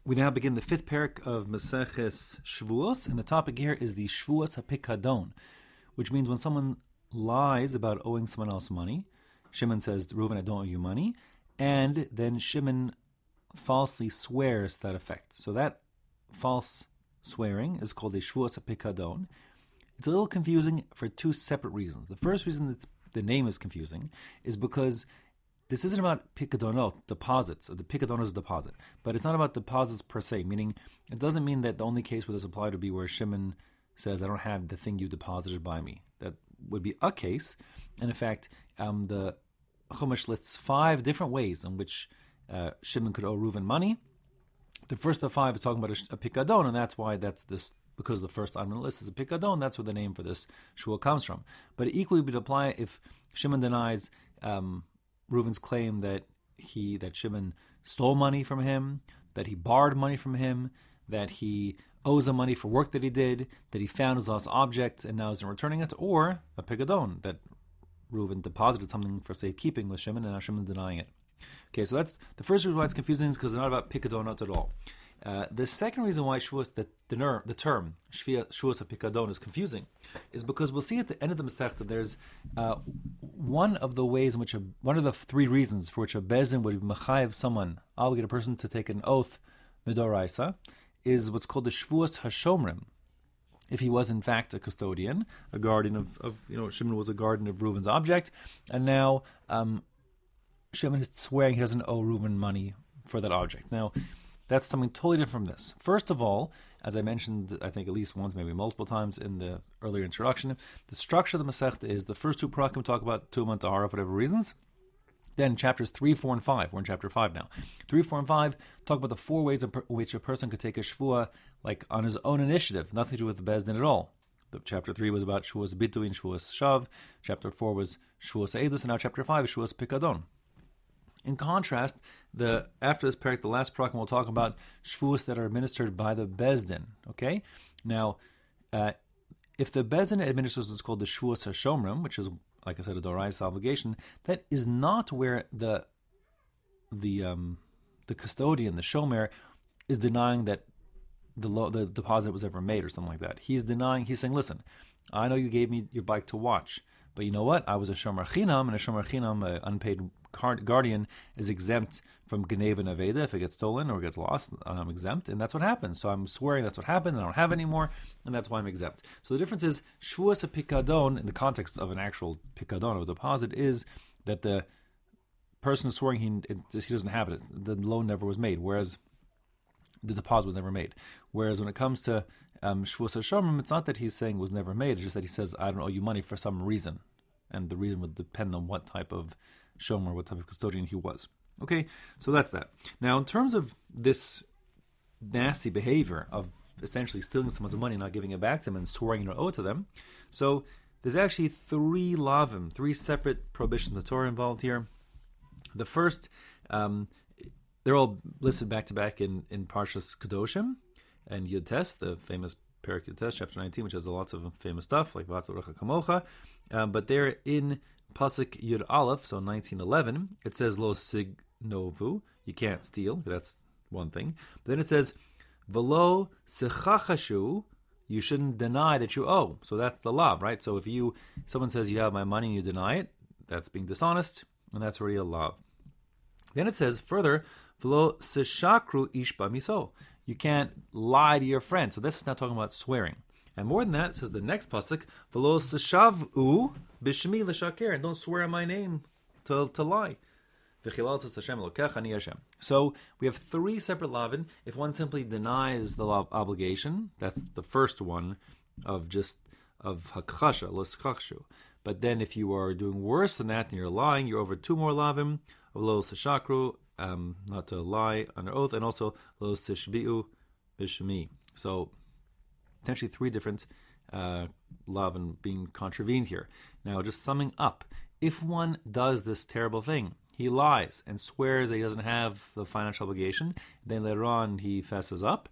We now begin the fifth parak of Maseches Shavuos, and the topic here is the Shavuos HaPikadon, which means when someone lies about owing someone else money. Shimon says, Reuven, I don't owe you money, and then Shimon falsely swears to that effect. So that false swearing is called a Shavuos HaPikadon. It's a little confusing for two separate reasons. The first reason that the name is confusing is because this isn't about pikadonot, deposits. The pikadon is a deposit. But it's not about deposits per se, meaning it doesn't mean that the only case where this applied would be where Shimon says, I don't have the thing you deposited by me. That would be a case. And in fact, the Chumash lists 5 different ways in which Shimon could owe Reuven money. The first of 5 is talking about a pikadon, and that's why that's this, because the first item on the list is a pikadon, that's where the name for this shul comes from. But it equally would apply if Shimon denies Reuven's claim that Shimon stole money from him, that he borrowed money from him, that he owes him money for work that he did, that he found his lost object and now isn't returning it, or a pikadon, that Reuven deposited something for safekeeping with Shimon and now Shimon's denying it. Okay, so that's the first reason why it's confusing, is because it's not about pikadonot at all. The second reason why Shavuos, the term Shavuos HaPikadon is confusing, is because we'll see at the end of the Masechta there's one of the ways in which one of the 3 reasons for which a bezin would mechayev someone, obligate a person to take an oath midoraisa, is what's called the Shavuos HaShomrim. If he was in fact a custodian, a guardian of Shimon was a guardian of Reuven's object, and now Shimon is swearing he doesn't owe Reuven money for that object. Now, that's something totally different from this. First of all, as I mentioned, I think at least once, maybe multiple times in the earlier introduction, the structure of the Masechta is the first 2 parakim talk about Tumah and Tahara for whatever reasons. Then chapters 3, 4, and 5, we're in chapter 5 now. 3, 4, and 5 talk about the 4 ways in which a person could take a shvuah like on his own initiative, nothing to do with the Beis Din at all. Chapter 3 was about Shavuos Bitui and Shavuos Shav. Chapter 4 was Shavuos Eidus, and now chapter 5 is Shavuos Pikadon. In contrast, after this parak, the last parak, we'll talk about shvuos that are administered by the Beis Din. Okay, now if the Beis Din administers what's called the Shavuos HaShomrim, which is, like I said, a doraisa obligation, that is not where the custodian, the shomer, is denying that the deposit was ever made or something like that. He's saying, listen, I know you gave me your bike to watch, but you know what? I was a shomer chinam, and a shomer chinam, an unpaid guardian, is exempt from Geneva and Aveda. If it gets stolen or gets lost, I'm exempt, and that's what happened. So I'm swearing that's what happened, and I don't have it anymore, and that's why I'm exempt. So the difference is, Shavuos HaPikadon, in the context of an actual pikadon, of a deposit, is that the person is swearing he doesn't have it. The loan never was made, whereas the deposit was never made. Whereas when it comes to Shavuos HaShomrim, it's not that he's saying it was never made, it's just that he says, I don't owe you money for some reason. And the reason would depend on what type of shomer, what type of custodian he was. Okay, so that's that. Now, in terms of this nasty behavior of essentially stealing someone's money and not giving it back to them and swearing you don't owe it to them, so there's actually 3 lavim, 3 separate prohibitions of the Torah involved here. The first, they're all listed back to back in Parshas Kedoshim and Yud Tes, the famous parak Yud Tes, chapter 19, which has lots of famous stuff like Vatzarecha Kamocha. But they're in Pasuk Yud Aleph, so 19:11. It says Lo Signovu, you can't steal. That's one thing. But then it says Velo Sechachashu, you shouldn't deny that you owe. So that's the lav, right? So if someone says you have my money and you deny it, that's being dishonest, and that's already a lav. Then it says further, Velo Seshakru Ishba Miso, you can't lie to your friend. So this is not talking about swearing. And more than that, it says the next pasuk, V'lo seshavu b'shmi l'shaker, and don't swear on my name to lie. So we have 3 separate lavin. If one simply denies the obligation, that's the first one of hakchasha, l'skachshu. But then if you are doing worse than that and you're lying, you're over 2 more lavim, V'lo seshakru, not to lie under oath, and also lo seshbi'u b'shmi. So potentially 3 different lavin being contravened here. Now, just summing up, if one does this terrible thing, he lies and swears that he doesn't have the financial obligation, then later on he fesses up.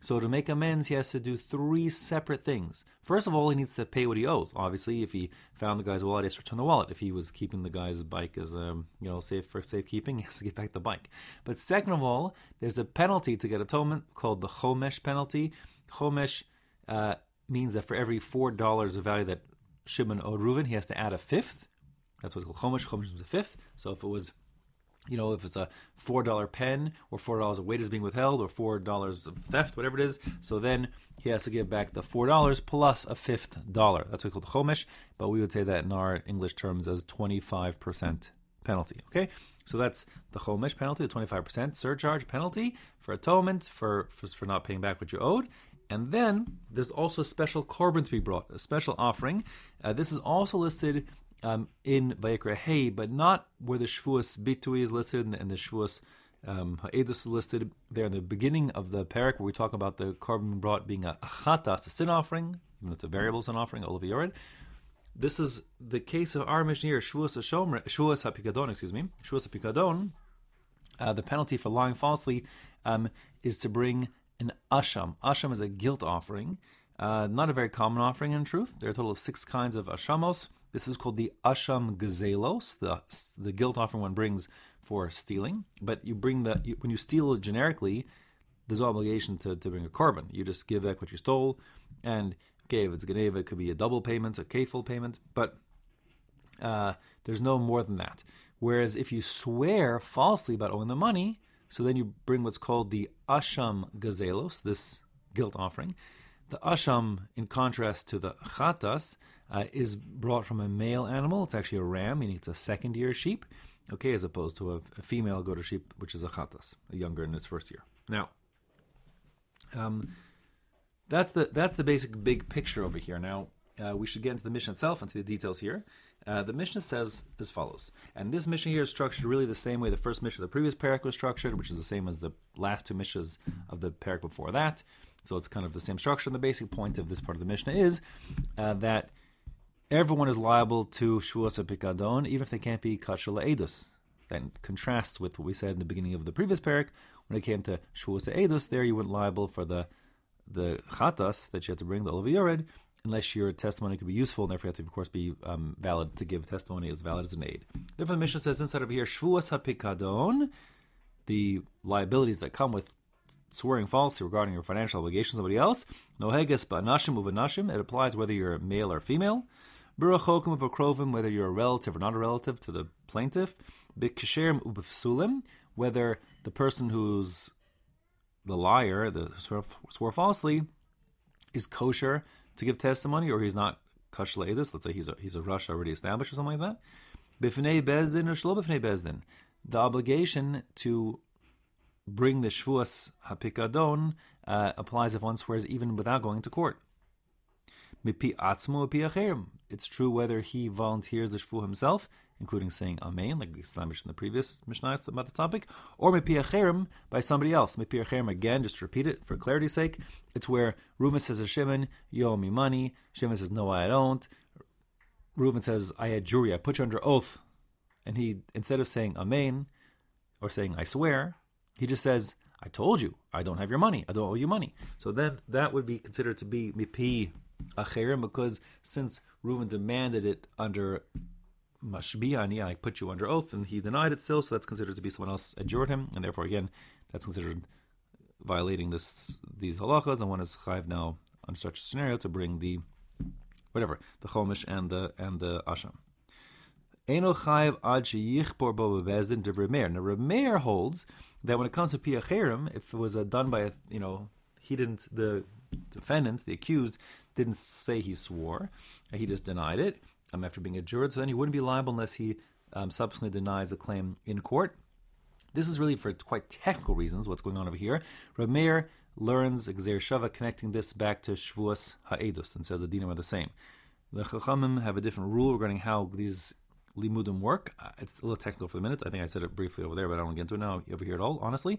So to make amends, he has to do 3 separate things. First of all, he needs to pay what he owes. Obviously, if he found the guy's wallet, he has to return the wallet. If he was keeping the guy's bike as safe for safekeeping, he has to get back the bike. But second of all, there's a penalty to get atonement called the chomesh penalty. Chomesh means that for every $4 of value that Shimon owed Reuven, he has to add a fifth. That's what's called chomesh. Chomesh is a fifth. So if it was, if it's a $4 pen or $4 of weight is being withheld or $4 of theft, whatever it is, so then he has to give back the $4 plus a fifth dollar. That's what we call the chomesh, but we would say that in our English terms as 25% penalty. Okay, so that's the chomesh penalty, the 25% surcharge penalty for atonement for not paying back what you owed. And then there's also a special korban to be brought, a special offering. This is also listed in Vayikra Hey, but not where the Shvuas Bitui is listed and the Shvuas Ha'edus is listed. There in the beginning of the parak where we talk about the korban brought being a chatas, a sin offering, even though it's a variable sin offering, Olav Yored. This is the case of our Mishnah here, Shvuas HaPikadon, Shvuas HaPikadon. The penalty for lying falsely is to bring an asham. Asham is a guilt offering, not a very common offering in truth. There are a total of 6 kinds of ashamos. This is called the asham gazelos, the guilt offering one brings for stealing. But you bring when you steal generically, there's no obligation to bring a korban. You just give back what you stole, and okay, if it's geneva, it could be a double payment, a kefil payment, but there's no more than that. Whereas if you swear falsely about owing the money, so then you bring what's called the asham gazelos, this guilt offering. The asham, in contrast to the chatas, is brought from a male animal. It's actually a ram, meaning it's a second-year sheep, okay, as opposed to a female goat or sheep, which is a chatas, a younger in its first year. Now, that's the basic big picture over here. Now, we should get into the Mishnah itself and see the details here. The Mishnah says as follows, and this Mishnah here is structured really the same way the first Mishnah of the previous parak was structured, which is the same as the last 2 Mishnahs of the parak before that. So it's kind of the same structure. And the basic point of this part of the Mishnah is that everyone is liable to Shvuas HaPikadon, even if they can't be Kasher La'edus. That contrasts with what we said in the beginning of the previous parak. When it came to Shvuas Ha'edus, there you weren't liable for the chatas that you had to bring, the Olav Yored, unless your testimony could be useful, and therefore you have to, of course, be valid to give testimony as valid as an aid. Therefore, the Mishnah says inside over here, Shvuas HaPikadon, the liabilities that come with swearing falsely regarding your financial obligations to somebody else, Noheges ba'anashim uvanashim, it applies whether you're male or female, B'rachokim uvakrovim, whether you're a relative or not a relative to the plaintiff, B'kesherim ubefsulim, whether the person who's the liar, the swore falsely, is kosher to give testimony, or he's not kosher le'edus. Let's say he's a rush already established or something like that. B'fnei bezdin or shlo b'fnei bezdin, the obligation to bring the Shvuas HaPikadon applies if one swears even without going to court. Mipi atzmo mipi acherim. It's true whether he volunteers the shvu himself, including saying amen, like we established in the previous Mishnah about the topic, or mipi acherim by somebody else. Mipi acherim, again, just to repeat it for clarity's sake, it's where Reuven says to Shimon, you owe me money. Shimon says, no, I don't. Reuven says, I had jury, I put you under oath. And he, instead of saying amen, or saying I swear, he just says, I told you, I don't have your money, I don't owe you money. So then that would be considered to be mipi acherim, because since Reuven demanded it under mashbi'ani, I put you under oath, and he denied it still, so that's considered to be someone else adjured him, and therefore again, that's considered violating these halachas, and one is chayiv now under such a scenario to bring the chomesh and the asham. Eino chayiv ad sheyichpor bo bebezdin de Remeir. Now Remeir holds that when it comes to pi acherim, if it was done by the defendant, the accused, didn't say he swore, he just denied it after being adjured, so then he wouldn't be liable unless he subsequently denies the claim in court. This is really for quite technical reasons, what's going on over here. Reb Meir learns Gzeir Shava, connecting this back to Shvuas Ha'edus, and says the dinim are the same. The Chachamim have a different rule regarding how these limudim work. It's a little technical for the minute. I think I said it briefly over there, but I don't want to get into it now over here at all, honestly.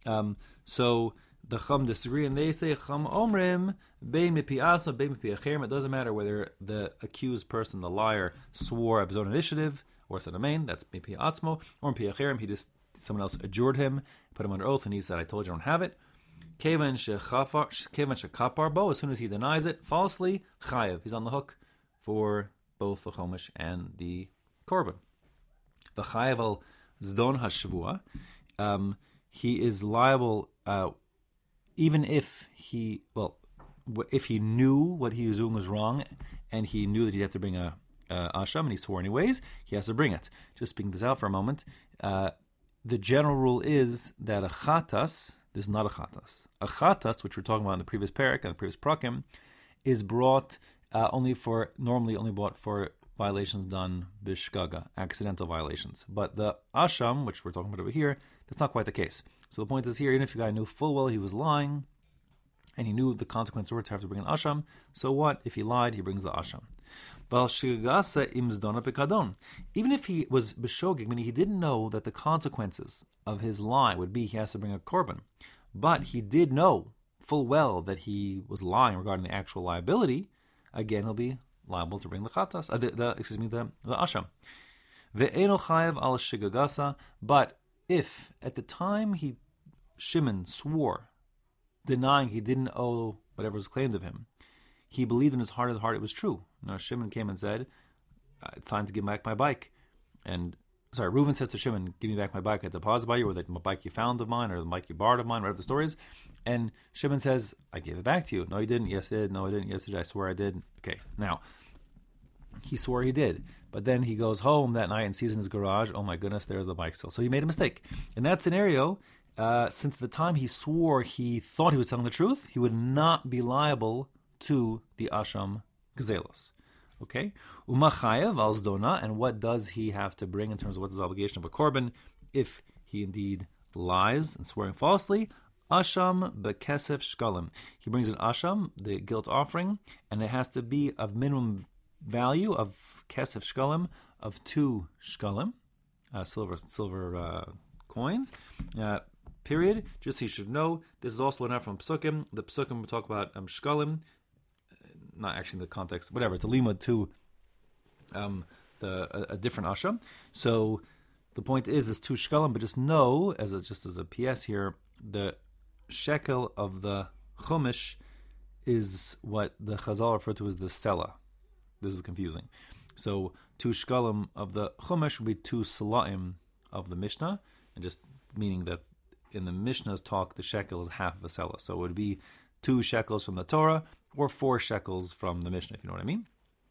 So the Chum disagree, and they say Chum Omrim Bei Mipi Atzmo Bei Mipi Acherim. It doesn't matter whether the accused person, the liar, swore of his own initiative or said amen. That's Mipi Atzmo, or Mipi Acherim. Someone else adjured him, put him under oath, and he said, "I told you I don't have it." Kevan shekapar bo, as soon as he denies it falsely, chayev. He's on the hook for both the Chumash and the Korban. The chayev al zdon hashvua, he is liable even if he knew what he was doing was wrong, and he knew that he'd have to bring a asham, and he swore anyways, he has to bring it. Just speaking this out for a moment, the general rule is that a chatas, this is not a chatas. A chatas, which we're talking about in the previous parak and the previous prakim, is brought normally only brought for violations done bishgaga, accidental violations. But the asham, which we're talking about over here, that's not quite the case. So the point is here, even if the guy knew full well he was lying, and he knew the consequences were to have to bring an asham, so what? If he lied, he brings the asham. Even if he was b'shogeg, meaning he didn't know that the consequences of his lie would be he has to bring a korban, but he did know full well that he was lying regarding the actual liability, again he'll be liable to bring the chatas, the asham. Ve'eno chayev al shigagasa, but if at the time Shimon swore, denying he didn't owe whatever was claimed of him, he believed in his heart of the heart it was true. Now Shimon came and said, it's time to give back my bike. Reuven says to Shimon, give me back my bike, I deposited by you, or the bike you found of mine, or the bike you borrowed of mine, whatever the story is. And Shimon says, I gave it back to you. No, you didn't. Yes, I did. No, I didn't. Yes, I did. I swear I did. Okay, now, he swore he did. But then he goes home that night and sees in his garage, oh my goodness, there's the bike still. So he made a mistake. In that scenario, since the time he swore he thought he was telling the truth, he would not be liable to the Asham Gzelos. Okay? Umachayev al zdona, and what does he have to bring in terms of what's his obligation of a korban if he indeed lies and swearing falsely? Asham bekesef shkalim. He brings an asham, the guilt offering, and it has to be of minimum value of kesef shkalim, of 2 shkalim, silver coins. Period. Just so you should know, this is also enough from Psukim. The Psukim will talk about shkalim, not actually in the context, whatever. It's a limud to a different asham. So the point is, it's 2 shkalim, but just know, as a PS here, the shekel of the chumash is what the Chazal refer to as the sela. This is confusing. So 2 shkalim of the chumash would be 2 salaim of the Mishnah, and just meaning that in the Mishnah's talk, the shekel is half of a sela. So it would be 2 shekels from the Torah, or 4 shekels from the Mishnah, if you know what I mean.